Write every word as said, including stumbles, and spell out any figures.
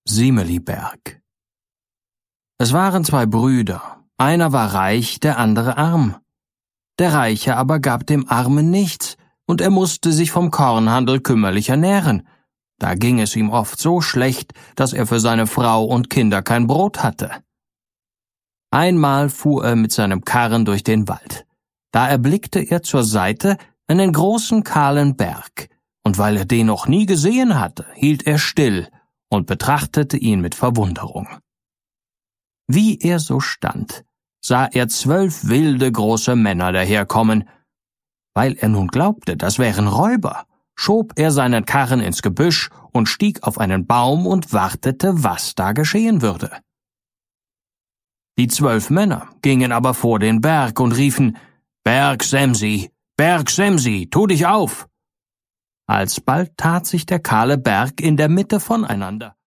Simeliberg. Es waren zwei Brüder, einer war reich, der andere arm. Der Reiche aber gab dem Armen nichts, und er musste sich vom Kornhandel kümmerlich ernähren. Da ging es ihm oft so schlecht, dass er für seine Frau und Kinder kein Brot hatte. Einmal fuhr er mit seinem Karren durch den Wald. Da erblickte er zur Seite einen großen kahlen Berg, und weil er den noch nie gesehen hatte, hielt er still und betrachtete ihn mit Verwunderung. Wie er so stand, sah er zwölf wilde große Männer daherkommen. Weil er nun glaubte, das wären Räuber, schob er seinen Karren ins Gebüsch und stieg auf einen Baum und wartete, was da geschehen würde. Die zwölf Männer gingen aber vor den Berg und riefen: »Berg Semsi, Berg Semsi, tu dich auf!« Alsbald tat sich der kahle Berg in der Mitte voneinander.